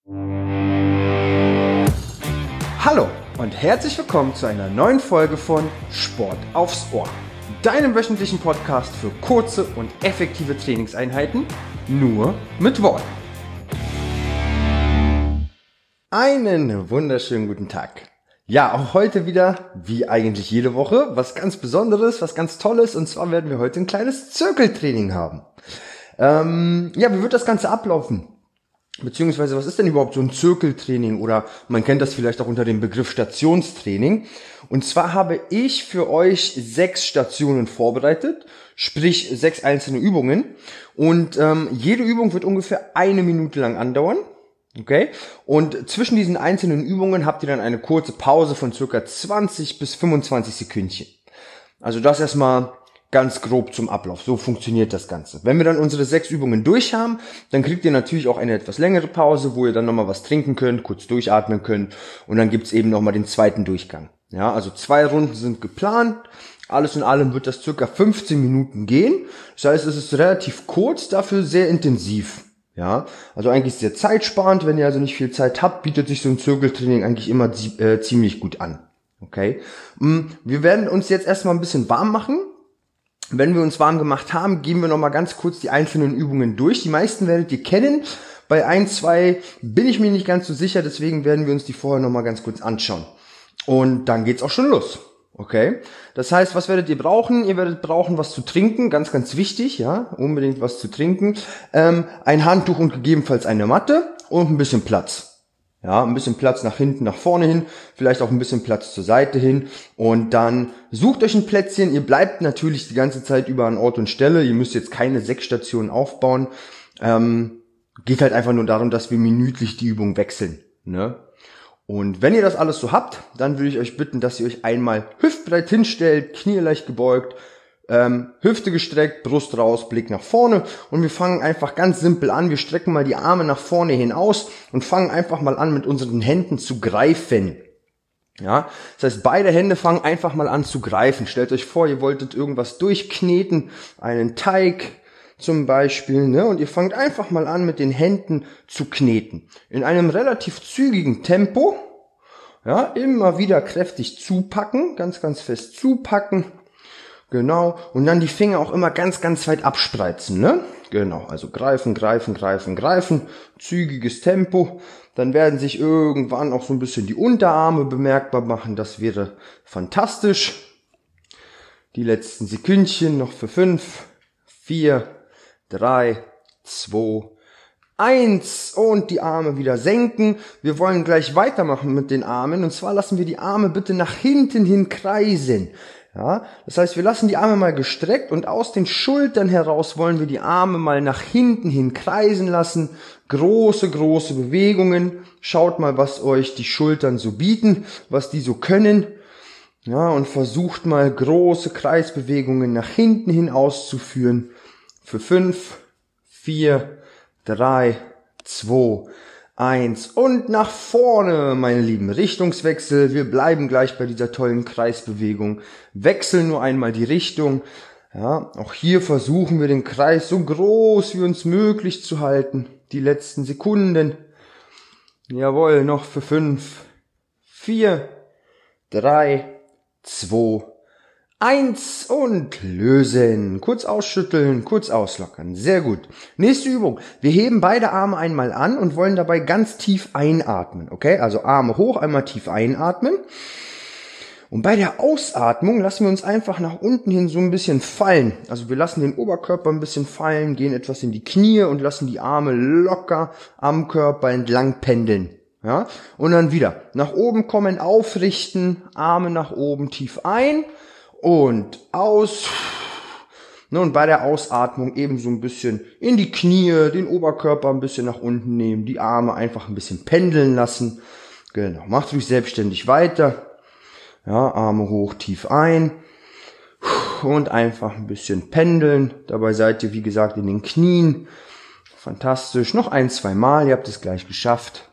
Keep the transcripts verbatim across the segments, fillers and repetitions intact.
Hallo und herzlich willkommen zu einer neuen Folge von Sport aufs Ohr, deinem wöchentlichen Podcast für kurze und effektive Trainingseinheiten, nur mit Worten. Einen wunderschönen guten Tag. Ja, auch heute wieder, wie eigentlich jede Woche, was ganz Besonderes, was ganz Tolles, und zwar werden wir heute ein kleines Zirkeltraining haben. Ähm, ja, wie wird das Ganze ablaufen? Beziehungsweise, was ist denn überhaupt so ein Zirkeltraining? Oder man kennt das vielleicht auch unter dem Begriff Stationstraining. Und zwar habe ich für euch sechs Stationen vorbereitet, sprich sechs einzelne Übungen. Und ähm, jede Übung wird ungefähr eine Minute lang andauern. Okay? Und zwischen diesen einzelnen Übungen habt ihr dann eine kurze Pause von circa zwanzig bis fünfundzwanzig Sekündchen. Also das erstmal ganz grob zum Ablauf. So funktioniert das Ganze. Wenn wir dann unsere sechs Übungen durch haben, dann kriegt ihr natürlich auch eine etwas längere Pause, wo ihr dann nochmal was trinken könnt, kurz durchatmen könnt, und dann gibt's eben nochmal den zweiten Durchgang. Ja, also zwei Runden sind geplant. Alles in allem wird das circa fünfzehn Minuten gehen. Das heißt, es ist relativ kurz, dafür sehr intensiv. Ja, also eigentlich sehr zeitsparend. Wenn ihr also nicht viel Zeit habt, bietet sich so ein Zirkeltraining eigentlich immer äh, ziemlich gut an. Okay, wir werden uns jetzt erstmal ein bisschen warm machen. Wenn wir uns warm gemacht haben, gehen wir nochmal ganz kurz die einzelnen Übungen durch. Die meisten werdet ihr kennen. Bei ein, zwei bin ich mir nicht ganz so sicher, deswegen werden wir uns die vorher nochmal ganz kurz anschauen. Und dann geht's auch schon los. Okay? Das heißt, was werdet ihr brauchen? Ihr werdet brauchen was zu trinken, ganz, ganz wichtig, ja, unbedingt was zu trinken. Ähm, ein Handtuch und gegebenenfalls eine Matte und ein bisschen Platz. Ja, ein bisschen Platz nach hinten, nach vorne hin, vielleicht auch ein bisschen Platz zur Seite hin, und dann sucht euch ein Plätzchen. Ihr bleibt natürlich die ganze Zeit über an Ort und Stelle. Ihr müsst jetzt keine sechs Stationen aufbauen. Ähm, geht halt einfach nur darum, dass wir minütlich die Übung wechseln, ne? Und wenn ihr das alles so habt, dann würde ich euch bitten, dass ihr euch einmal hüftbreit hinstellt, Knie leicht gebeugt, ähm, Hüfte gestreckt, Brust raus, Blick nach vorne, und wir fangen einfach ganz simpel an. Wir strecken mal die Arme nach vorne hinaus und fangen einfach mal an, mit unseren Händen zu greifen. Ja, das heißt, beide Hände fangen einfach mal an zu greifen. Stellt euch vor, ihr wolltet irgendwas durchkneten, einen Teig zum Beispiel, ne? Und ihr fangt einfach mal an, mit den Händen zu kneten. In einem relativ zügigen Tempo. Ja, immer wieder kräftig zupacken, ganz, ganz fest zupacken. Genau. Und dann die Finger auch immer ganz, ganz weit abspreizen, ne? Genau. Also greifen, greifen, greifen, greifen. Zügiges Tempo. Dann werden sich irgendwann auch so ein bisschen die Unterarme bemerkbar machen. Das wäre fantastisch. Die letzten Sekündchen noch für fünf, vier, drei, zwei, eins, und die Arme wieder senken. Wir wollen gleich weitermachen mit den Armen, und zwar lassen wir die Arme bitte nach hinten hin kreisen. Ja, das heißt, wir lassen die Arme mal gestreckt, und aus den Schultern heraus wollen wir die Arme mal nach hinten hin kreisen lassen. Große, große Bewegungen. Schaut mal, was euch die Schultern so bieten, was die so können. Ja, und versucht mal große Kreisbewegungen nach hinten hin auszuführen. Für fünf, vier, drei, zwei, eins und nach vorne, meine Lieben. Richtungswechsel. Wir bleiben gleich bei dieser tollen Kreisbewegung. Wechseln nur einmal die Richtung. Ja, auch hier versuchen wir, den Kreis so groß wie uns möglich zu halten. Die letzten Sekunden. Jawohl, noch für fünf, vier, drei, zwei, eins und lösen. Kurz ausschütteln, kurz auslockern. Sehr gut. Nächste Übung. Wir heben beide Arme einmal an und wollen dabei ganz tief einatmen. Okay, also Arme hoch, einmal tief einatmen. Und bei der Ausatmung lassen wir uns einfach nach unten hin so ein bisschen fallen. Also wir lassen den Oberkörper ein bisschen fallen, gehen etwas in die Knie und lassen die Arme locker am Körper entlang pendeln. Ja, und dann wieder nach oben kommen, aufrichten, Arme nach oben tief ein und aus. Und bei der Ausatmung eben so ein bisschen in die Knie, den Oberkörper ein bisschen nach unten nehmen, die Arme einfach ein bisschen pendeln lassen. Genau, macht ruhig selbstständig weiter. Ja, Arme hoch, tief ein und einfach ein bisschen pendeln. Dabei seid ihr, wie gesagt, in den Knien. Fantastisch. Noch ein, zwei Mal, ihr habt es gleich geschafft.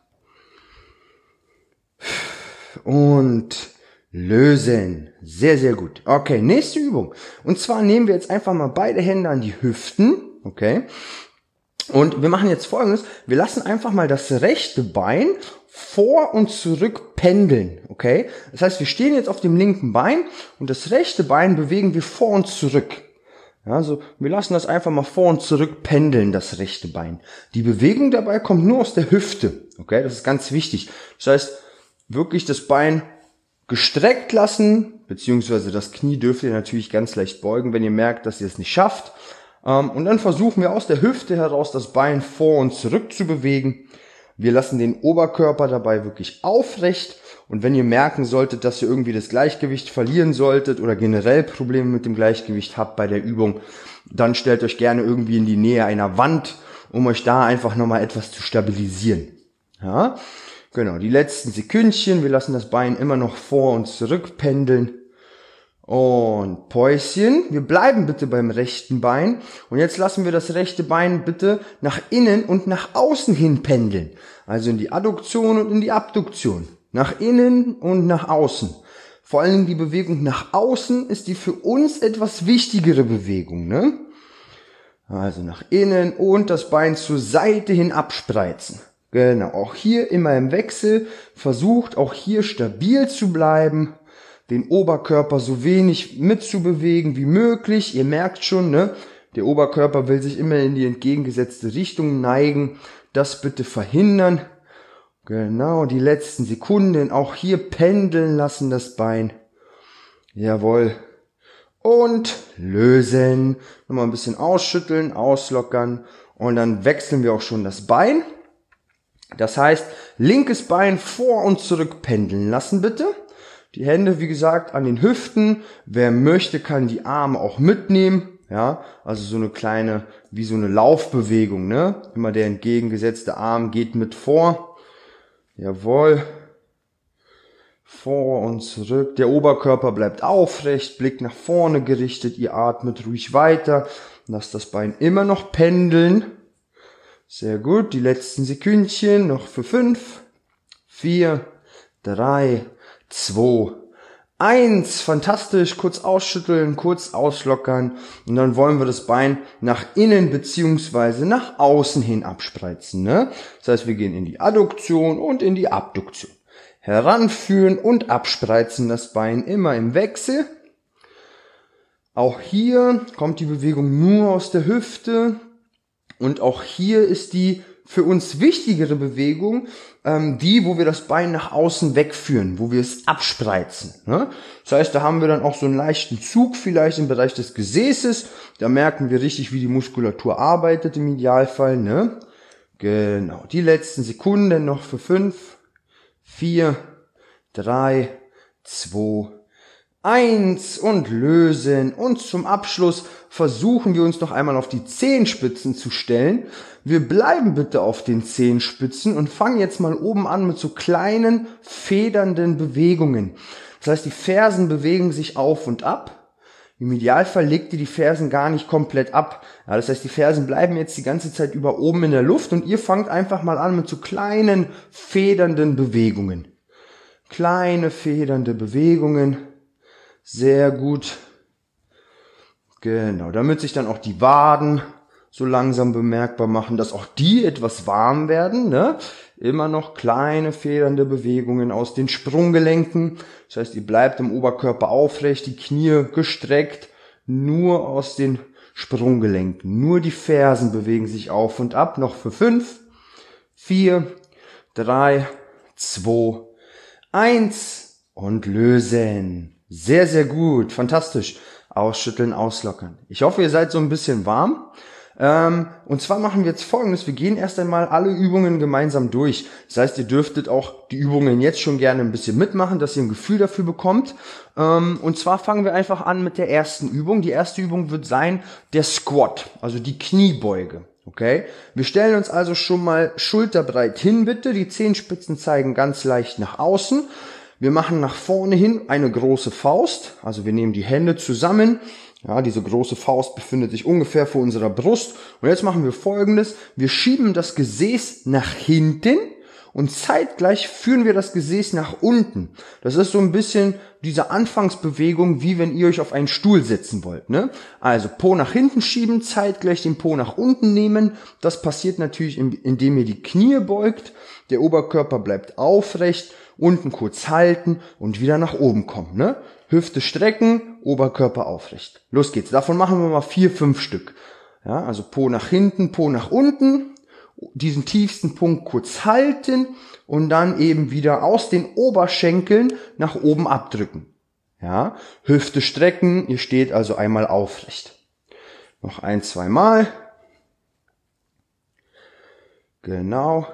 Und lösen. Sehr, sehr gut. Okay, nächste Übung. Und zwar nehmen wir jetzt einfach mal beide Hände an die Hüften. Okay. Und wir machen jetzt Folgendes, wir lassen einfach mal das rechte Bein vor und zurück pendeln, okay? Das heißt, wir stehen jetzt auf dem linken Bein und das rechte Bein bewegen wir vor und zurück. Ja, also wir lassen das einfach mal vor und zurück pendeln, das rechte Bein. Die Bewegung dabei kommt nur aus der Hüfte, okay? Das ist ganz wichtig. Das heißt, wirklich das Bein gestreckt lassen, beziehungsweise das Knie dürft ihr natürlich ganz leicht beugen, wenn ihr merkt, dass ihr es nicht schafft. Und dann versuchen wir aus der Hüfte heraus das Bein vor und zurück zu bewegen. Wir lassen den Oberkörper dabei wirklich aufrecht. Und wenn ihr merken solltet, dass ihr irgendwie das Gleichgewicht verlieren solltet oder generell Probleme mit dem Gleichgewicht habt bei der Übung, dann stellt euch gerne irgendwie in die Nähe einer Wand, um euch da einfach nochmal etwas zu stabilisieren. Ja, genau, die letzten Sekündchen. Wir lassen das Bein immer noch vor und zurück pendeln. Und Päuschen. Wir bleiben bitte beim rechten Bein. Und jetzt lassen wir das rechte Bein bitte nach innen und nach außen hin pendeln. Also in die Adduktion und in die Abduktion. Nach innen und nach außen. Vor allen Dingen die Bewegung nach außen ist die für uns etwas wichtigere Bewegung, ne? Also nach innen und das Bein zur Seite hin abspreizen. Genau, auch hier immer im Wechsel. Versucht auch hier stabil zu bleiben. Den Oberkörper so wenig mitzubewegen wie möglich. Ihr merkt schon, ne? Der Oberkörper will sich immer in die entgegengesetzte Richtung neigen. Das bitte verhindern. Genau, die letzten Sekunden. Auch hier pendeln lassen das Bein. Jawohl. Und lösen. Nochmal ein bisschen ausschütteln, auslockern. Und dann wechseln wir auch schon das Bein. Das heißt, linkes Bein vor und zurück pendeln lassen bitte. Die Hände, wie gesagt, an den Hüften. Wer möchte, kann die Arme auch mitnehmen. Ja, also so eine kleine, wie so eine Laufbewegung, ne? Immer der entgegengesetzte Arm geht mit vor. Jawohl. Vor und zurück. Der Oberkörper bleibt aufrecht, Blick nach vorne gerichtet. Ihr atmet ruhig weiter. Lasst das Bein immer noch pendeln. Sehr gut. Die letzten Sekündchen noch für fünf, vier, drei, zwei, eins. Fantastisch. Kurz ausschütteln, kurz auslockern. Und dann wollen wir das Bein nach innen beziehungsweise nach außen hin abspreizen, ne? Das heißt, wir gehen in die Adduktion und in die Abduktion. Heranführen und abspreizen das Bein immer im Wechsel. Auch hier kommt die Bewegung nur aus der Hüfte. Und auch hier ist die für uns wichtigere Bewegung, ähm, die, wo wir das Bein nach außen wegführen, wo wir es abspreizen. Ne? Das heißt, da haben wir dann auch so einen leichten Zug vielleicht im Bereich des Gesäßes. Da merken wir richtig, wie die Muskulatur arbeitet im Idealfall. Ne? Genau, die letzten Sekunden noch für fünf, vier, drei, zwei, eins und lösen. Und zum Abschluss versuchen wir uns noch einmal auf die Zehenspitzen zu stellen. Wir bleiben bitte auf den Zehenspitzen und fangen jetzt mal oben an mit so kleinen, federnden Bewegungen. Das heißt, die Fersen bewegen sich auf und ab. Im Idealfall legt ihr die Fersen gar nicht komplett ab. Ja, das heißt, die Fersen bleiben jetzt die ganze Zeit über oben in der Luft und ihr fangt einfach mal an mit so kleinen, federnden Bewegungen. Kleine, federnde Bewegungen. Sehr gut. Genau, damit sich dann auch die Waden so langsam bemerkbar machen, dass auch die etwas warm werden, ne? Immer noch kleine federnde Bewegungen aus den Sprunggelenken. Das heißt, ihr bleibt im Oberkörper aufrecht, die Knie gestreckt, nur aus den Sprunggelenken. Nur die Fersen bewegen sich auf und ab. Noch für fünf, vier, drei, zwei, eins und lösen. Sehr, sehr gut. Fantastisch. Ausschütteln, auslockern. Ich hoffe, ihr seid so ein bisschen warm. Ähm, und zwar machen wir jetzt Folgendes. Wir gehen erst einmal alle Übungen gemeinsam durch. Das heißt, ihr dürftet auch die Übungen jetzt schon gerne ein bisschen mitmachen, dass ihr ein Gefühl dafür bekommt. Ähm, und zwar fangen wir einfach an mit der ersten Übung. Die erste Übung wird sein der Squat, also die Kniebeuge. Okay? Wir stellen uns also schon mal schulterbreit hin, bitte. Die Zehenspitzen zeigen ganz leicht nach außen. Wir machen nach vorne hin eine große Faust, also wir nehmen die Hände zusammen, ja, diese große Faust befindet sich ungefähr vor unserer Brust und jetzt machen wir Folgendes, wir schieben das Gesäß nach hinten und zeitgleich führen wir das Gesäß nach unten. Das ist so ein bisschen diese Anfangsbewegung, wie wenn ihr euch auf einen Stuhl setzen wollt, ne? Also Po nach hinten schieben, zeitgleich den Po nach unten nehmen. Das passiert natürlich, indem ihr die Knie beugt. Der Oberkörper bleibt aufrecht, unten kurz halten und wieder nach oben kommen, ne? Hüfte strecken, Oberkörper aufrecht. Los geht's. Davon machen wir mal vier, fünf Stück. Ja, also Po nach hinten, Po nach unten, diesen tiefsten Punkt kurz halten und dann eben wieder aus den Oberschenkeln nach oben abdrücken. Ja, Hüfte strecken, ihr steht also einmal aufrecht. Noch ein, zwei Mal. Genau.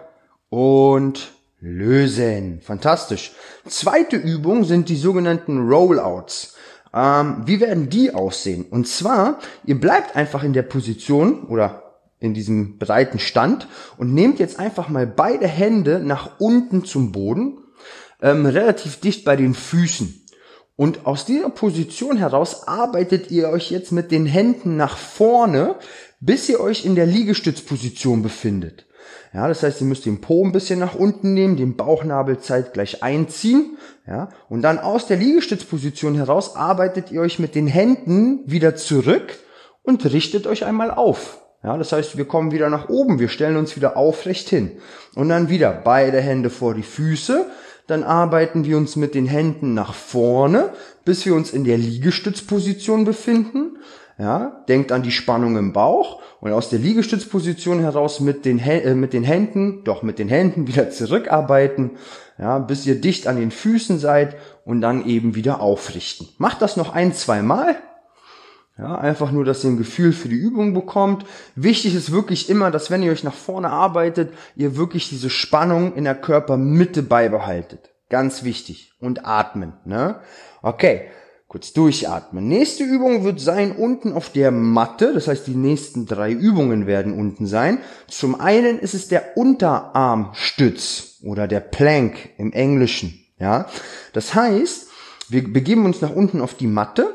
Und lösen. Fantastisch. Zweite Übung sind die sogenannten Rollouts. Ähm, wie werden die aussehen? Und zwar, ihr bleibt einfach in der Position oder in diesem breiten Stand und nehmt jetzt einfach mal beide Hände nach unten zum Boden, ähm, relativ dicht bei den Füßen. Und aus dieser Position heraus arbeitet ihr euch jetzt mit den Händen nach vorne, bis ihr euch in der Liegestützposition befindet. Ja, das heißt, ihr müsst den Po ein bisschen nach unten nehmen, den Bauchnabel zeitgleich einziehen, ja, und dann aus der Liegestützposition heraus arbeitet ihr euch mit den Händen wieder zurück und richtet euch einmal auf. Ja, das heißt, wir kommen wieder nach oben, wir stellen uns wieder aufrecht hin und dann wieder beide Hände vor die Füße, dann arbeiten wir uns mit den Händen nach vorne, bis wir uns in der Liegestützposition befinden. Ja, denkt an die Spannung im Bauch und aus der Liegestützposition heraus mit den, äh, mit den Händen, doch mit den Händen wieder zurückarbeiten, ja, bis ihr dicht an den Füßen seid und dann eben wieder aufrichten. Macht das noch ein, zwei Mal. Ja, einfach nur, dass ihr ein Gefühl für die Übung bekommt. Wichtig ist wirklich immer, dass wenn ihr euch nach vorne arbeitet, ihr wirklich diese Spannung in der Körpermitte beibehaltet. Ganz wichtig. Und atmen, ne? Okay. Kurz durchatmen. Nächste Übung wird sein unten auf der Matte. Das heißt, die nächsten drei Übungen werden unten sein. Zum einen ist es der Unterarmstütz oder der Plank im Englischen. Ja, das heißt, wir begeben uns nach unten auf die Matte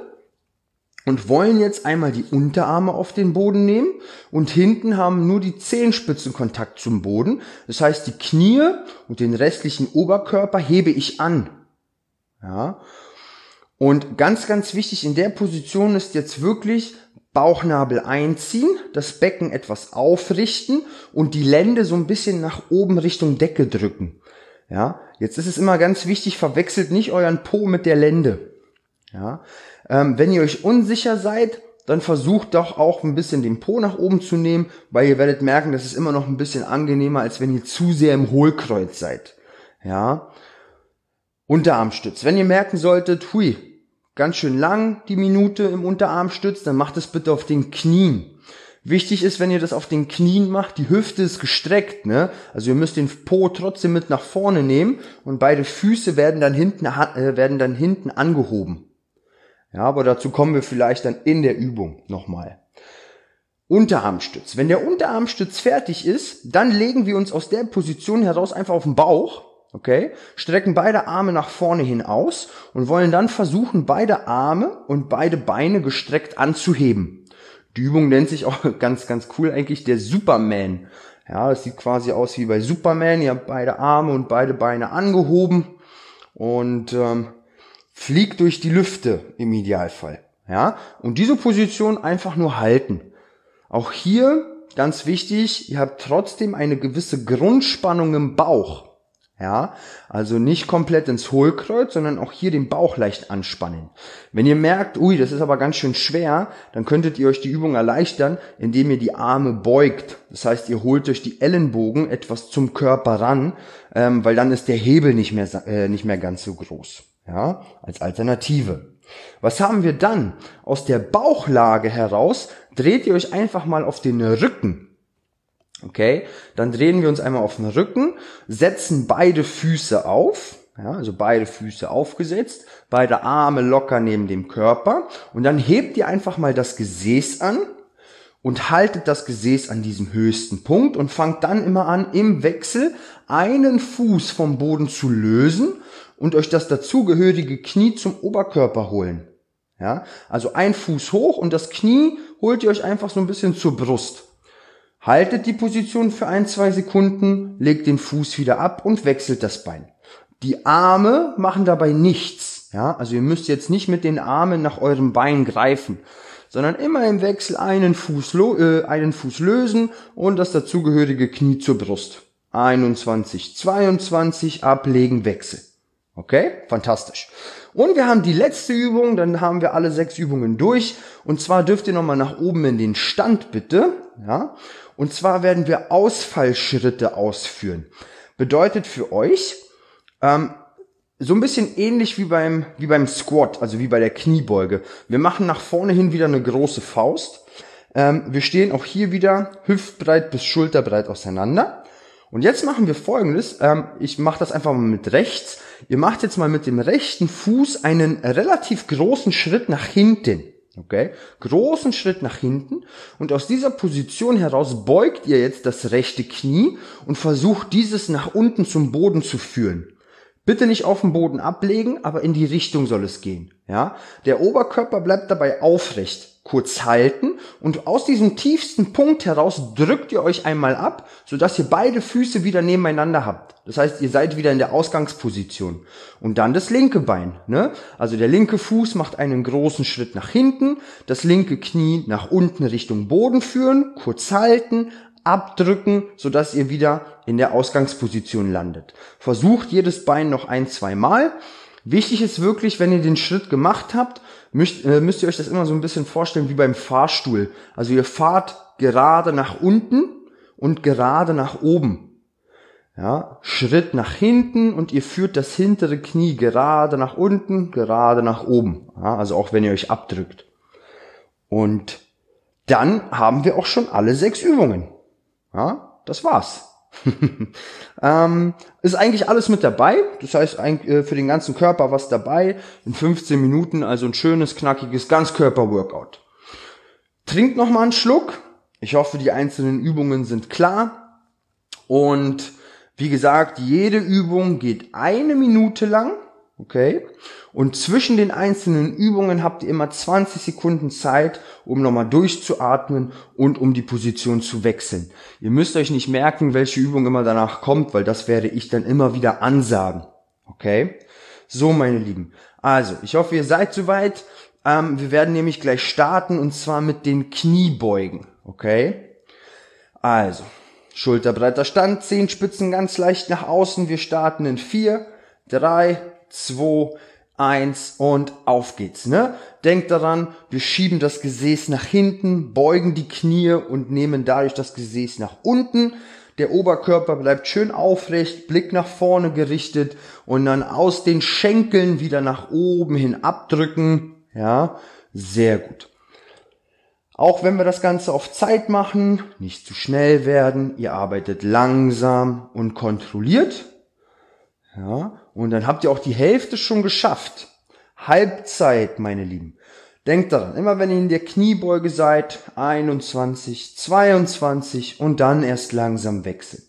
und wollen jetzt einmal die Unterarme auf den Boden nehmen und hinten haben nur die Zehenspitzen Kontakt zum Boden. Das heißt, die Knie und den restlichen Oberkörper hebe ich an. Ja. Und ganz, ganz wichtig in der Position ist jetzt wirklich Bauchnabel einziehen, das Becken etwas aufrichten und die Lende so ein bisschen nach oben Richtung Decke drücken. Ja, jetzt ist es immer ganz wichtig, verwechselt nicht euren Po mit der Lende. Ja, ähm, wenn ihr euch unsicher seid, dann versucht doch auch ein bisschen den Po nach oben zu nehmen, weil ihr werdet merken, das ist immer noch ein bisschen angenehmer, als wenn ihr zu sehr im Hohlkreuz seid. Ja, Unterarmstütz. Wenn ihr merken solltet, hui, ganz schön lang die Minute im Unterarmstütz, dann macht es bitte auf den Knien. Wichtig ist, wenn ihr das auf den Knien macht, die Hüfte ist gestreckt, ne? Also ihr müsst den Po trotzdem mit nach vorne nehmen und beide Füße werden dann hinten äh, werden dann hinten angehoben. Ja, aber dazu kommen wir vielleicht dann in der Übung nochmal. Unterarmstütz. Wenn der Unterarmstütz fertig ist, dann legen wir uns aus der Position heraus einfach auf den Bauch. Okay, strecken beide Arme nach vorne hin aus und wollen dann versuchen, beide Arme und beide Beine gestreckt anzuheben. Die Übung nennt sich auch ganz, ganz cool eigentlich der Superman. Ja, das sieht quasi aus wie bei Superman. Ihr habt beide Arme und beide Beine angehoben und ähm, fliegt durch die Lüfte im Idealfall. Ja, und diese Position einfach nur halten. Auch hier ganz wichtig, ihr habt trotzdem eine gewisse Grundspannung im Bauch. Ja, also nicht komplett ins Hohlkreuz, sondern auch hier den Bauch leicht anspannen. Wenn ihr merkt, ui, das ist aber ganz schön schwer, dann könntet ihr euch die Übung erleichtern, indem ihr die Arme beugt. Das heißt, ihr holt euch die Ellenbogen etwas zum Körper ran, ähm, weil dann ist der Hebel nicht mehr, äh, nicht mehr ganz so groß. Ja, als Alternative. Was haben wir dann? Aus der Bauchlage heraus dreht ihr euch einfach mal auf den Rücken. Okay, dann drehen wir uns einmal auf den Rücken, setzen beide Füße auf, ja, also beide Füße aufgesetzt, beide Arme locker neben dem Körper und dann hebt ihr einfach mal das Gesäß an und haltet das Gesäß an diesem höchsten Punkt und fangt dann immer an, im Wechsel einen Fuß vom Boden zu lösen und euch das dazugehörige Knie zum Oberkörper holen. Ja, also ein Fuß hoch und das Knie holt ihr euch einfach so ein bisschen zur Brust. Haltet die Position für ein, zwei Sekunden, legt den Fuß wieder ab und wechselt das Bein. Die Arme machen dabei nichts. Ja, also ihr müsst jetzt nicht mit den Armen nach eurem Bein greifen, sondern immer im Wechsel einen Fuß, äh, einen Fuß lösen und das dazugehörige Knie zur Brust. einundzwanzig, zweiundzwanzig, ablegen, Wechsel. Okay, fantastisch. Und wir haben die letzte Übung, dann haben wir alle sechs Übungen durch. Und zwar dürft ihr nochmal nach oben in den Stand, bitte. Ja. Und zwar werden wir Ausfallschritte ausführen. Bedeutet für euch, ähm, so ein bisschen ähnlich wie beim, wie beim Squat, also wie bei der Kniebeuge. Wir machen nach vorne hin wieder eine große Faust. Ähm, wir stehen auch hier wieder hüftbreit bis schulterbreit auseinander. Und jetzt machen wir Folgendes. Ähm, ich mache das einfach mal mit rechts. Ihr macht jetzt mal mit dem rechten Fuß einen relativ großen Schritt nach hinten. Okay? Großen Schritt nach hinten. Und aus dieser Position heraus beugt ihr jetzt das rechte Knie und versucht dieses nach unten zum Boden zu führen. Bitte nicht auf den Boden ablegen, aber in die Richtung soll es gehen. Ja? Der Oberkörper bleibt dabei aufrecht. Kurz halten und aus diesem tiefsten Punkt heraus drückt ihr euch einmal ab, sodass ihr beide Füße wieder nebeneinander habt. Das heißt, ihr seid wieder in der Ausgangsposition. Und dann das linke Bein. Ne? Also der linke Fuß macht einen großen Schritt nach hinten, das linke Knie nach unten Richtung Boden führen, kurz halten, abdrücken, sodass ihr wieder in der Ausgangsposition landet. Versucht jedes Bein noch ein, zwei Mal. Wichtig ist wirklich, wenn ihr den Schritt gemacht habt, müsst, äh, müsst ihr euch das immer so ein bisschen vorstellen wie beim Fahrstuhl. Also ihr fahrt gerade nach unten und gerade nach oben. Ja, Schritt nach hinten und ihr führt das hintere Knie gerade nach unten, gerade nach oben. Ja, also auch wenn ihr euch abdrückt. Und dann haben wir auch schon alle sechs Übungen. Ja, das war's. ähm, ist eigentlich alles mit dabei, das heißt äh, für den ganzen Körper was dabei, in fünfzehn Minuten, also ein schönes, knackiges Ganzkörper-Workout. Trinkt nochmal einen Schluck, ich hoffe die einzelnen Übungen sind klar und wie gesagt, jede Übung geht eine Minute lang, okay, und zwischen den einzelnen Übungen habt ihr immer zwanzig Sekunden Zeit, um nochmal durchzuatmen und um die Position zu wechseln. Ihr müsst euch nicht merken, welche Übung immer danach kommt, weil das werde ich dann immer wieder ansagen. Okay? So, meine Lieben. Also, ich hoffe, ihr seid soweit. Ähm, wir werden nämlich gleich starten und zwar mit den Kniebeugen. Okay? Also, schulterbreiter Stand, Zehenspitzen ganz leicht nach außen. Wir starten in vier, drei, zwei, eins und auf geht's, ne? Denkt daran, wir schieben das Gesäß nach hinten, beugen die Knie und nehmen dadurch das Gesäß nach unten. Der Oberkörper bleibt schön aufrecht, Blick nach vorne gerichtet und dann aus den Schenkeln wieder nach oben hin abdrücken. Ja, sehr gut. Auch wenn wir das Ganze auf Zeit machen, nicht zu schnell werden, ihr arbeitet langsam und kontrolliert. Ja, und dann habt ihr auch die Hälfte schon geschafft. Halbzeit, meine Lieben. Denkt daran, immer wenn ihr in der Kniebeuge seid, einundzwanzig, zweiundzwanzig und dann erst langsam wechseln.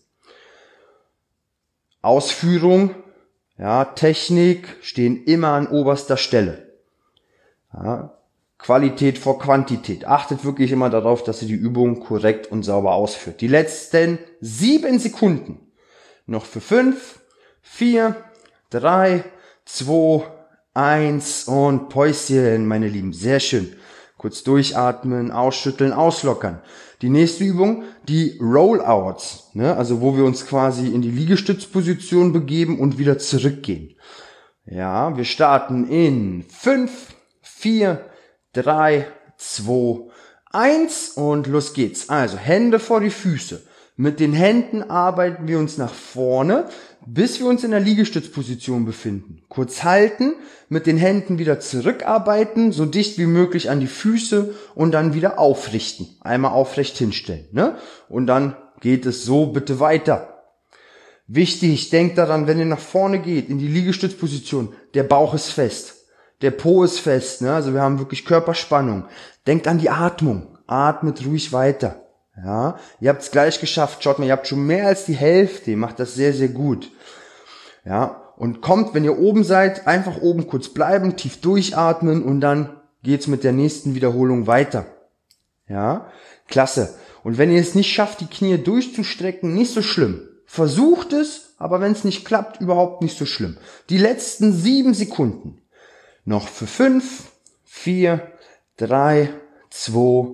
Ausführung, ja, Technik stehen immer an oberster Stelle. Ja, Qualität vor Quantität. Achtet wirklich immer darauf, dass ihr die Übung korrekt und sauber ausführt. Die letzten sieben Sekunden. Noch für fünf, vier, drei, zwei, eins und Päuschen, meine Lieben. Sehr schön. Kurz durchatmen, ausschütteln, auslockern. Die nächste Übung, die Rollouts, ne? Also wo wir uns quasi in die Liegestützposition begeben und wieder zurückgehen. Ja, wir starten in fünf, vier, drei, zwei, eins und los geht's. Also Hände vor die Füße. Mit den Händen arbeiten wir uns nach vorne, bis wir uns in der Liegestützposition befinden. Kurz halten, mit den Händen wieder zurückarbeiten, so dicht wie möglich an die Füße und dann wieder aufrichten. Einmal aufrecht hinstellen, ne? Und dann geht es so bitte weiter. Wichtig, denkt daran, wenn ihr nach vorne geht, in die Liegestützposition, der Bauch ist fest, der Po ist fest, ne? Also wir haben wirklich Körperspannung. Denkt an die Atmung, atmet ruhig weiter. Ja, ihr habt es gleich geschafft. Schaut mal, ihr habt schon mehr als die Hälfte. Ihr macht das sehr, sehr gut. Ja, und kommt, wenn ihr oben seid, einfach oben kurz bleiben, tief durchatmen und dann geht's mit der nächsten Wiederholung weiter. Ja, klasse. Und wenn ihr es nicht schafft, die Knie durchzustrecken, nicht so schlimm. Versucht es, aber wenn es nicht klappt, überhaupt nicht so schlimm. Die letzten sieben Sekunden. Noch für fünf, vier, drei, zwei,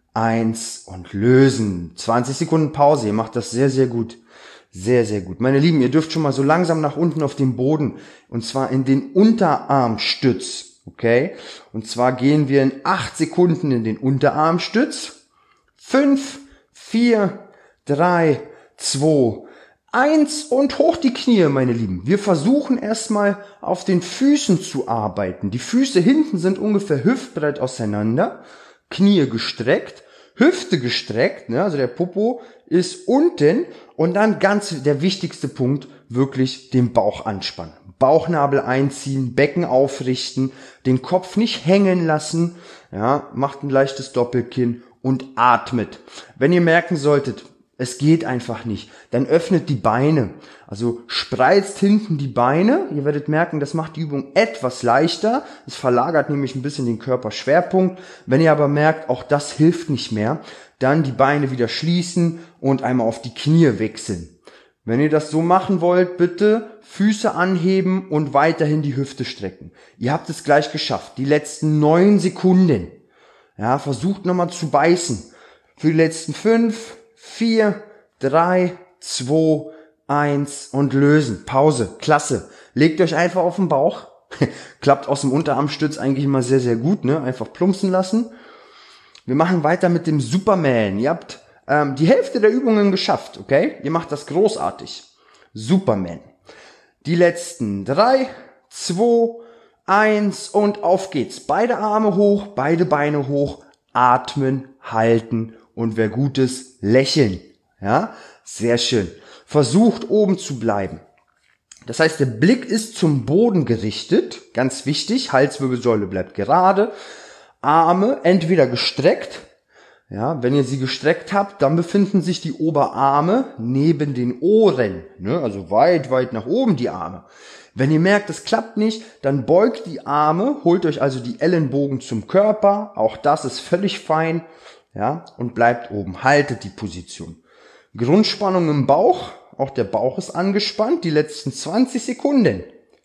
eins und lösen. zwanzig Sekunden Pause. Ihr macht das sehr, sehr gut. Sehr, sehr gut. Meine Lieben, ihr dürft schon mal so langsam nach unten auf den Boden. Und zwar in den Unterarmstütz. Okay? Und zwar gehen wir in acht Sekunden in den Unterarmstütz. fünf, vier, drei, zwei, eins und hoch die Knie, meine Lieben. Wir versuchen erstmal auf den Füßen zu arbeiten. Die Füße hinten sind ungefähr hüftbreit auseinander. Knie gestreckt, Hüfte gestreckt, ne? Also der Popo ist unten und dann ganz der wichtigste Punkt, wirklich den Bauch anspannen. Bauchnabel einziehen, Becken aufrichten, den Kopf nicht hängen lassen, ja, macht ein leichtes Doppelkinn und atmet. Wenn ihr merken solltet, es geht einfach nicht, dann öffnet die Beine, also spreizt hinten die Beine. Ihr werdet merken, das macht die Übung etwas leichter. Es verlagert nämlich ein bisschen den Körperschwerpunkt. Wenn ihr aber merkt, auch das hilft nicht mehr, dann die Beine wieder schließen und einmal auf die Knie wechseln. Wenn ihr das so machen wollt, bitte Füße anheben und weiterhin die Hüfte strecken. Ihr habt es gleich geschafft. Die letzten neun Sekunden. Ja, versucht nochmal zu beißen. Für die letzten fünf, vier, drei, zwei, eins und lösen. Pause. Klasse. Legt euch einfach auf den Bauch. Klappt aus dem Unterarmstütz eigentlich immer sehr, sehr gut, ne? Einfach plumpsen lassen. Wir machen weiter mit dem Superman. Ihr habt ähm, die Hälfte der Übungen geschafft, okay? Ihr macht das großartig. Superman. Die letzten drei, zwei, eins und auf geht's. Beide Arme hoch, beide Beine hoch. Atmen, halten und wer gut ist, lächeln. Ja, sehr schön. Versucht oben zu bleiben. Das heißt, der Blick ist zum Boden gerichtet. Ganz wichtig, Halswirbelsäule bleibt gerade. Arme entweder gestreckt. Ja, wenn ihr sie gestreckt habt, dann befinden sich die Oberarme neben den Ohren. Ne? Also weit, weit nach oben die Arme. Wenn ihr merkt, es klappt nicht, dann beugt die Arme, holt euch also die Ellenbogen zum Körper. Auch das ist völlig fein. Ja, und bleibt oben. Haltet die Position. Grundspannung im Bauch. Auch der Bauch ist angespannt. Die letzten zwanzig Sekunden.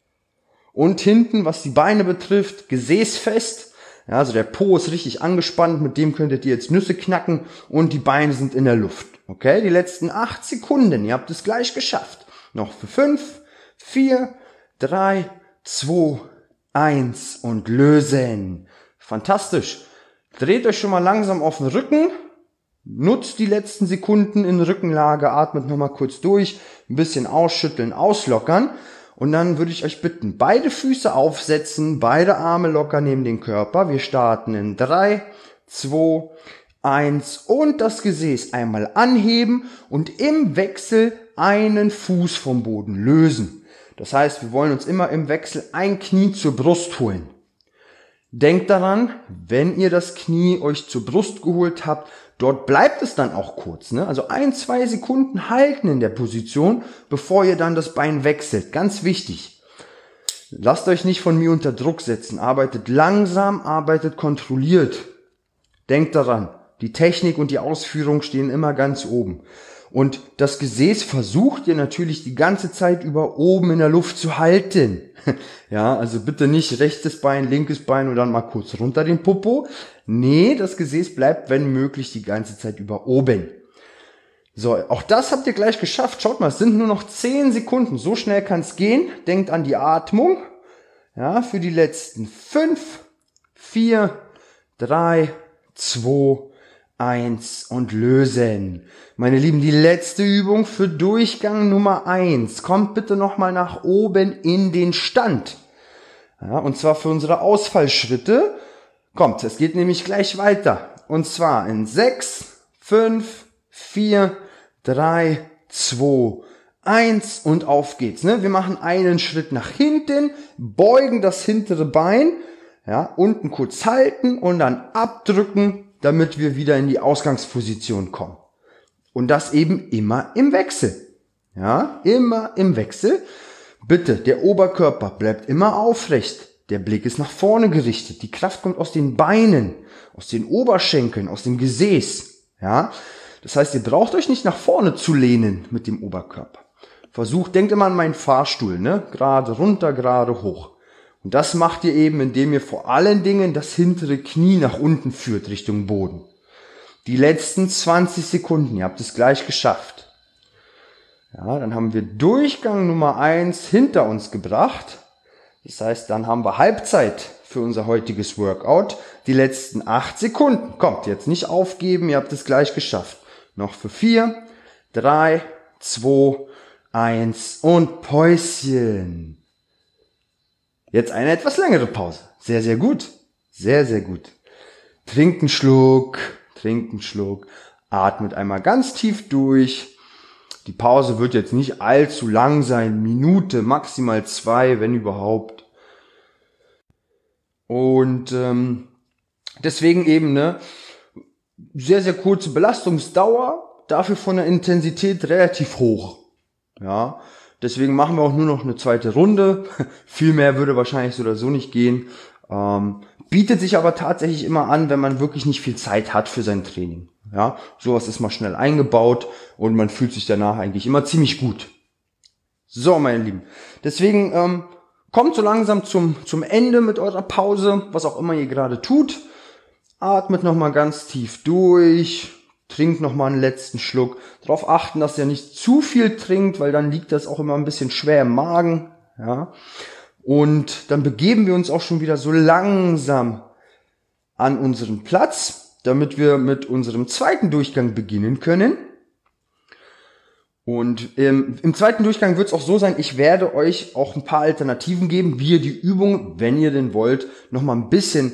Und hinten, was die Beine betrifft, Gesäß fest. Ja, also der Po ist richtig angespannt. Mit dem könntet ihr jetzt Nüsse knacken. Und die Beine sind in der Luft. Okay, die letzten acht Sekunden. Ihr habt es gleich geschafft. Noch für fünf, vier, drei, zwei, eins und lösen. Fantastisch. Dreht euch schon mal langsam auf den Rücken, nutzt die letzten Sekunden in Rückenlage, atmet nochmal kurz durch, ein bisschen ausschütteln, auslockern und dann würde ich euch bitten, beide Füße aufsetzen, beide Arme locker neben den Körper. Wir starten in drei, zwei, eins und das Gesäß einmal anheben und im Wechsel einen Fuß vom Boden lösen. Das heißt, wir wollen uns immer im Wechsel ein Knie zur Brust holen. Denkt daran, wenn ihr das Knie euch zur Brust geholt habt, dort bleibt es dann auch kurz. Ne? Also ein, zwei Sekunden halten in der Position, bevor ihr dann das Bein wechselt. Ganz wichtig. Lasst euch nicht von mir unter Druck setzen. Arbeitet langsam, arbeitet kontrolliert. Denkt daran, die Technik und die Ausführung stehen immer ganz oben. Und das Gesäß versucht ihr natürlich die ganze Zeit über oben in der Luft zu halten. Ja, also bitte nicht rechtes Bein, linkes Bein und dann mal kurz runter den Popo. Nee, das Gesäß bleibt, wenn möglich, die ganze Zeit über oben. So, auch das habt ihr gleich geschafft. Schaut mal, es sind nur noch zehn Sekunden. So schnell kann es gehen. Denkt an die Atmung. Ja, für die letzten fünf, vier, drei, zwei, eins und lösen. Meine Lieben, die letzte Übung für Durchgang Nummer eins. Kommt bitte nochmal nach oben in den Stand. Ja, und zwar für unsere Ausfallschritte. Kommt, es geht nämlich gleich weiter. Und zwar in sechs, fünf, vier, drei, zwei, eins und auf geht's. Ne? Wir machen einen Schritt nach hinten, beugen das hintere Bein, ja, unten kurz halten und dann abdrücken, damit wir wieder in die Ausgangsposition kommen. Und das eben immer im Wechsel. Ja, immer im Wechsel. Bitte, der Oberkörper bleibt immer aufrecht. Der Blick ist nach vorne gerichtet. Die Kraft kommt aus den Beinen, aus den Oberschenkeln, aus dem Gesäß. Ja, Das heißt, ihr braucht euch nicht nach vorne zu lehnen mit dem Oberkörper. Versucht, denkt immer an meinen Fahrstuhl, ne? Gerade runter, gerade hoch. Und das macht ihr eben, indem ihr vor allen Dingen das hintere Knie nach unten führt, Richtung Boden. Die letzten zwanzig Sekunden, ihr habt es gleich geschafft. Ja, dann haben wir Durchgang Nummer eins hinter uns gebracht. Das heißt, dann haben wir Halbzeit für unser heutiges Workout. Die letzten acht Sekunden. Kommt, jetzt nicht aufgeben, ihr habt es gleich geschafft. Noch für vier, drei, zwei, eins und Päuschen. Jetzt eine etwas längere Pause. Sehr, sehr gut. Sehr, sehr gut. Trinkt einen Schluck, trinkt einen Schluck. Atmet einmal ganz tief durch. Die Pause wird jetzt nicht allzu lang sein. Minute, maximal zwei, wenn überhaupt. Und ähm, deswegen eben eine sehr, sehr kurze Belastungsdauer. Dafür von der Intensität relativ hoch. Ja, deswegen machen wir auch nur noch eine zweite Runde. Viel mehr würde wahrscheinlich so oder so nicht gehen. Ähm, bietet sich aber tatsächlich immer an, wenn man wirklich nicht viel Zeit hat für sein Training. Ja, sowas ist mal schnell eingebaut und man fühlt sich danach eigentlich immer ziemlich gut. So, meine Lieben. Deswegen ähm, kommt so langsam zum zum Ende mit eurer Pause, was auch immer ihr gerade tut. Atmet nochmal ganz tief durch. Trinkt nochmal einen letzten Schluck. Darauf achten, dass ihr nicht zu viel trinkt, weil dann liegt das auch immer ein bisschen schwer im Magen. Ja. Und dann begeben wir uns auch schon wieder so langsam an unseren Platz, damit wir mit unserem zweiten Durchgang beginnen können. Und im, im zweiten Durchgang wird es auch so sein, ich werde euch auch ein paar Alternativen geben, wie ihr die Übung, wenn ihr denn wollt, nochmal ein bisschen,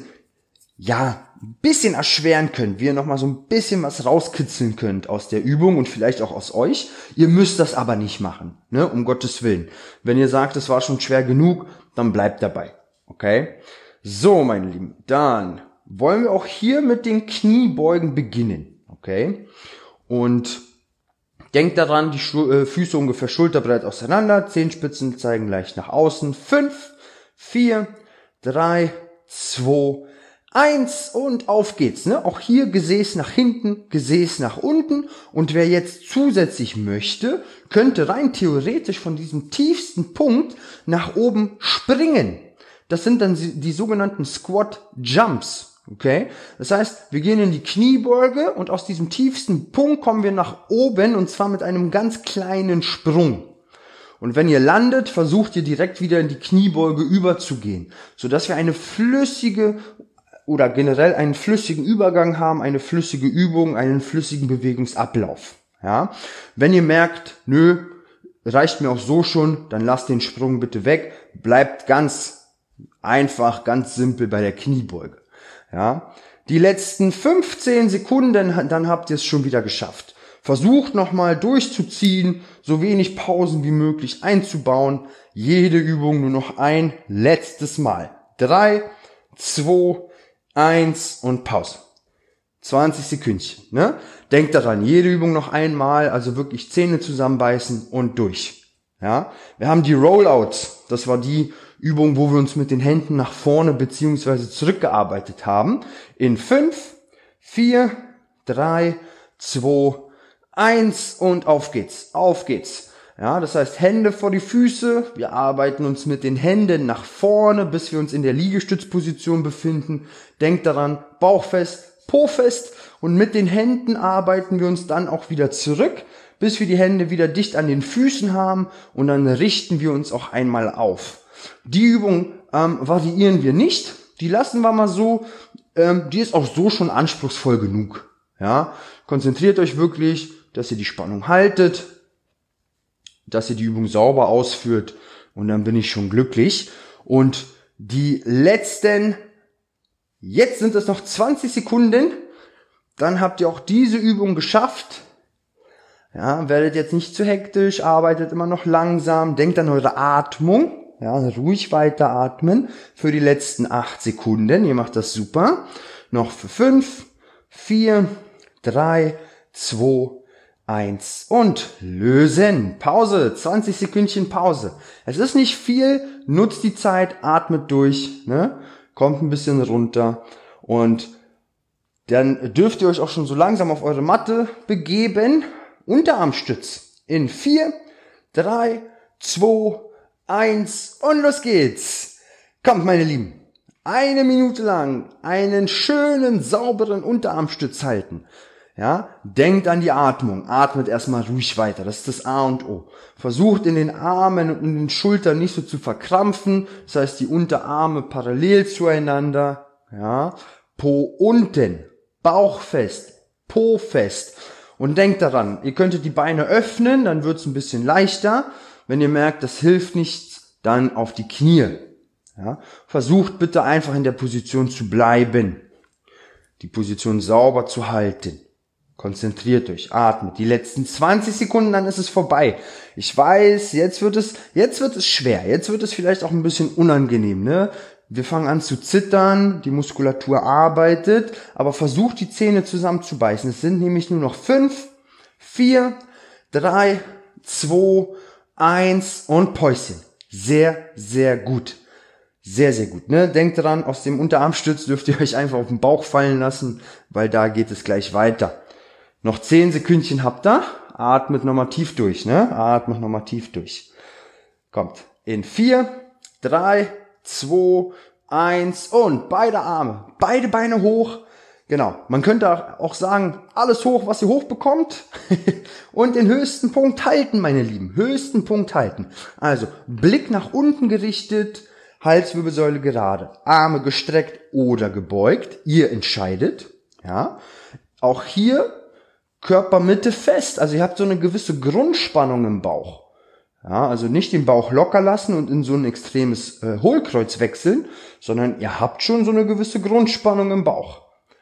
ja, ein bisschen erschweren könnt, wie ihr nochmal so ein bisschen was rauskitzeln könnt aus der Übung und vielleicht auch aus euch. Ihr müsst das aber nicht machen, ne, um Gottes Willen. Wenn ihr sagt, es war schon schwer genug, dann bleibt dabei, okay? So, meine Lieben, dann wollen wir auch hier mit den Kniebeugen beginnen, okay? Und denkt daran, die Schu- äh, Füße ungefähr schulterbreit auseinander, Zehenspitzen zeigen leicht nach außen. Fünf, vier, drei, zwei, eins und auf geht's, ne? Auch hier Gesäß nach hinten, Gesäß nach unten. Und wer jetzt zusätzlich möchte, könnte rein theoretisch von diesem tiefsten Punkt nach oben springen. Das sind dann die sogenannten Squat Jumps, okay? Das heißt, wir gehen in die Kniebeuge und aus diesem tiefsten Punkt kommen wir nach oben und zwar mit einem ganz kleinen Sprung. Und wenn ihr landet, versucht ihr direkt wieder in die Kniebeuge überzugehen, sodass wir eine flüssige oder generell einen flüssigen Übergang haben, eine flüssige Übung, einen flüssigen Bewegungsablauf. Ja? Wenn ihr merkt, nö, reicht mir auch so schon, dann lasst den Sprung bitte weg, bleibt ganz einfach, ganz simpel bei der Kniebeuge. Ja? Die letzten fünfzehn Sekunden, dann habt ihr es schon wieder geschafft. Versucht nochmal durchzuziehen, so wenig Pausen wie möglich einzubauen. Jede Übung nur noch ein letztes Mal. Drei, zwei, eins und Pause. zwanzig Sekündchen, ne? Denkt daran, jede Übung noch einmal, also wirklich Zähne zusammenbeißen und durch. Ja? Wir haben die Rollouts. Das war die Übung, wo wir uns mit den Händen nach vorne beziehungsweise zurückgearbeitet haben. In fünf, vier, drei, zwei, eins und auf geht's. Auf geht's. Ja, das heißt Hände vor die Füße. Wir arbeiten uns mit den Händen nach vorne, bis wir uns in der Liegestützposition befinden. Denkt daran, Bauch fest, Po fest und mit den Händen arbeiten wir uns dann auch wieder zurück, bis wir die Hände wieder dicht an den Füßen haben und dann richten wir uns auch einmal auf. Die Übung ähm, variieren wir nicht, die lassen wir mal so, ähm, die ist auch so schon anspruchsvoll genug. Ja, konzentriert euch wirklich, dass ihr die Spannung haltet, dass ihr die Übung sauber ausführt und dann bin ich schon glücklich. Und die letzten, jetzt sind es noch zwanzig Sekunden, dann habt ihr auch diese Übung geschafft. Ja, werdet jetzt nicht zu hektisch, arbeitet immer noch langsam, denkt an eure Atmung, ja, ruhig weiter atmen für die letzten acht Sekunden, ihr macht das super. Noch für fünf, vier, drei, zwei, eins und lösen. Pause, zwanzig Sekündchen Pause. Es ist nicht viel, nutzt die Zeit, atmet durch, ne? Kommt ein bisschen runter und Dann dürft ihr euch auch schon so langsam auf eure Matte begeben. Unterarmstütz in vier, drei, zwei, eins und los geht's. Kommt, meine Lieben, eine Minute lang einen schönen, sauberen Unterarmstütz halten. Ja, denkt an die Atmung, atmet erstmal ruhig weiter, das ist das A und O. Versucht in den Armen und in den Schultern nicht so zu verkrampfen, das heißt die Unterarme parallel zueinander, ja, Po unten, Bauch fest, Po fest. Und denkt daran, ihr könntet die Beine öffnen, dann wird's ein bisschen leichter. Wenn ihr merkt, das hilft nichts, dann auf die Knie. Ja, versucht bitte einfach in der Position zu bleiben, die Position sauber zu halten. Konzentriert euch, atmet. Die letzten zwanzig Sekunden, dann ist es vorbei. Ich weiß, jetzt wird es, jetzt wird es schwer. Jetzt wird es vielleicht auch ein bisschen unangenehm, ne? Wir fangen an zu zittern, die Muskulatur arbeitet, aber versucht die Zähne zusammenzubeißen. Es sind nämlich nur noch fünf, vier, drei, zwei, eins und Päuschen. Sehr, sehr gut. Sehr, sehr gut, ne? Denkt dran, aus dem Unterarmstütz dürft ihr euch einfach auf den Bauch fallen lassen, weil da geht es gleich weiter. Noch zehn Sekündchen habt ihr. Atmet nochmal tief durch, ne? Atmet nochmal tief durch. Kommt. In vier, drei, zwei, eins und beide Arme, beide Beine hoch. Genau. Man könnte auch sagen, alles hoch, was ihr hochbekommt. Und den höchsten Punkt halten, meine Lieben. Höchsten Punkt halten. Also, Blick nach unten gerichtet, Halswirbelsäule gerade. Arme gestreckt oder gebeugt. Ihr entscheidet. Ja. Auch hier Körpermitte fest. Also ihr habt so eine gewisse Grundspannung im Bauch. Ja, also nicht den Bauch locker lassen und in so ein extremes äh, Hohlkreuz wechseln, sondern ihr habt schon so eine gewisse Grundspannung im Bauch.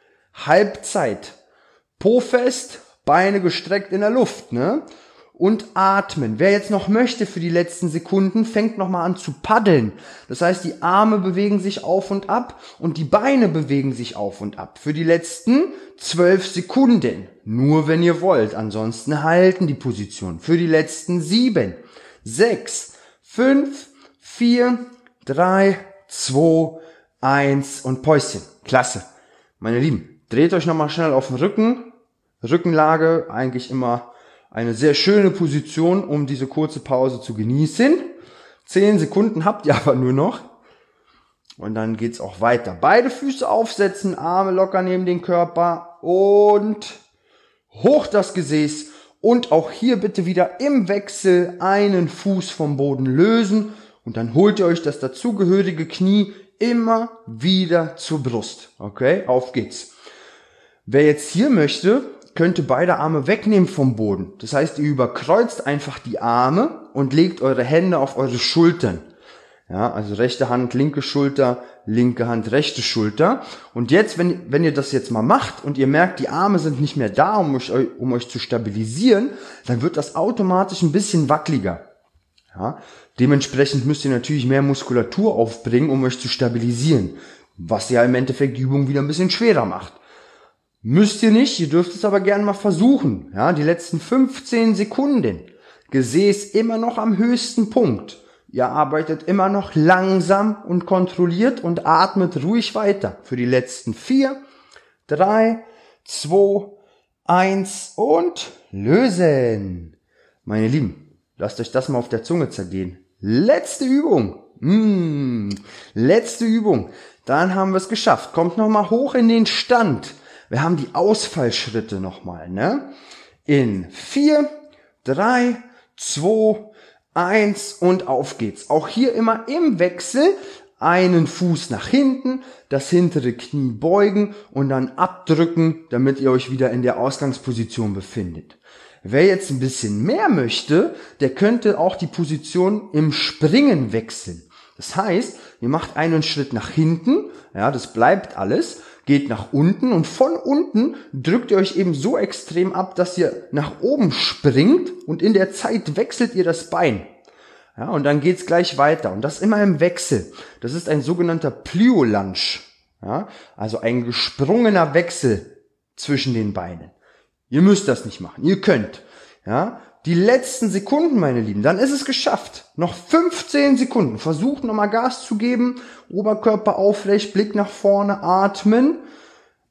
Halbzeit. Po fest, Beine gestreckt in der Luft, ne? Und atmen. Wer jetzt noch möchte für die letzten Sekunden, fängt nochmal an zu paddeln. Das heißt, die Arme bewegen sich auf und ab und die Beine bewegen sich auf und ab. Für die letzten zwölf Sekunden. Nur wenn ihr wollt. Ansonsten halten die Position. Für die letzten sieben, sechs, fünf, vier, drei, zwei, eins und Päuschen. Klasse. Meine Lieben, dreht euch nochmal schnell auf den Rücken. Rückenlage, eigentlich immer eine sehr schöne Position, um diese kurze Pause zu genießen. Zehn Sekunden habt ihr aber nur noch. Und dann geht's auch weiter. Beide Füße aufsetzen, Arme locker neben den Körper und hoch das Gesäß. Und auch hier bitte wieder im Wechsel einen Fuß vom Boden lösen. Und dann holt ihr euch das dazugehörige Knie immer wieder zur Brust. Okay, auf geht's. Wer jetzt hier möchte, könnte beide Arme wegnehmen vom Boden. Das heißt, ihr überkreuzt einfach die Arme und legt eure Hände auf eure Schultern. Ja, also rechte Hand, linke Schulter, linke Hand, rechte Schulter. Und jetzt, wenn, wenn ihr das jetzt mal macht und ihr merkt, die Arme sind nicht mehr da, um euch, um euch zu stabilisieren, dann wird das automatisch ein bisschen wackeliger. Ja, dementsprechend müsst ihr natürlich mehr Muskulatur aufbringen, um euch zu stabilisieren. Was ja im Endeffekt die Übung wieder ein bisschen schwerer macht. Müsst ihr nicht, ihr dürft es aber gerne mal versuchen. Ja, die letzten fünfzehn Sekunden. Gesäß immer noch am höchsten Punkt. Ihr arbeitet immer noch langsam und kontrolliert und atmet ruhig weiter. Für die letzten vier, drei, zwei, eins und lösen. Meine Lieben, lasst euch das mal auf der Zunge zergehen. Letzte Übung. Mmh, letzte Übung. Dann haben wir es geschafft. Kommt nochmal hoch in den Stand. Wir haben die Ausfallschritte nochmal, ne? In vier, drei, zwei, eins und auf geht's. Auch hier immer im Wechsel einen Fuß nach hinten, das hintere Knie beugen und dann abdrücken, damit ihr euch wieder in der Ausgangsposition befindet. Wer jetzt ein bisschen mehr möchte, der könnte auch die Position im Springen wechseln. Das heißt, ihr macht einen Schritt nach hinten, ja, das bleibt alles, geht nach unten und von unten drückt ihr euch eben so extrem ab, dass ihr nach oben springt und in der Zeit wechselt ihr das Bein. Ja, und dann geht's gleich weiter und das immer im Wechsel. Das ist ein sogenannter Plyo-Lunge, ja, also ein gesprungener Wechsel zwischen den Beinen. Ihr müsst das nicht machen, ihr könnt. Ja, die letzten Sekunden, meine Lieben, dann ist es geschafft. Noch fünfzehn Sekunden. Versucht nochmal Gas zu geben. Oberkörper aufrecht, Blick nach vorne, atmen.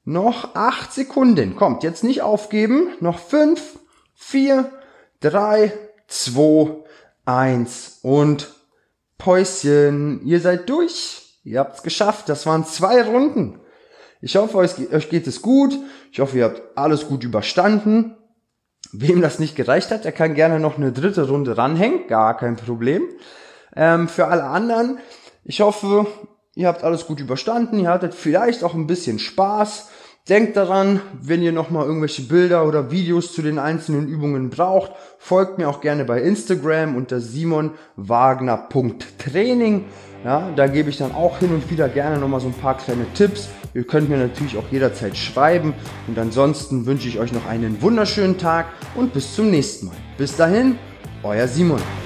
Noch acht Sekunden. Kommt, jetzt nicht aufgeben. Noch fünf, vier, drei, zwei, eins und Päuschen. Ihr seid durch. Ihr habt's geschafft. Das waren zwei Runden. Ich hoffe, euch geht es gut. Ich hoffe, ihr habt alles gut überstanden. Wem das nicht gereicht hat, der kann gerne noch eine dritte Runde ranhängen. Gar kein Problem. Ähm, für alle anderen, ich hoffe, ihr habt alles gut überstanden. Ihr hattet vielleicht auch ein bisschen Spaß. Denkt daran, wenn ihr nochmal irgendwelche Bilder oder Videos zu den einzelnen Übungen braucht, folgt mir auch gerne bei Instagram unter simon wagner punkt training. Ja, da gebe ich dann auch hin und wieder gerne nochmal so ein paar kleine Tipps. Ihr könnt mir natürlich auch jederzeit schreiben. Und ansonsten wünsche ich euch noch einen wunderschönen Tag und bis zum nächsten Mal. Bis dahin, euer Simon.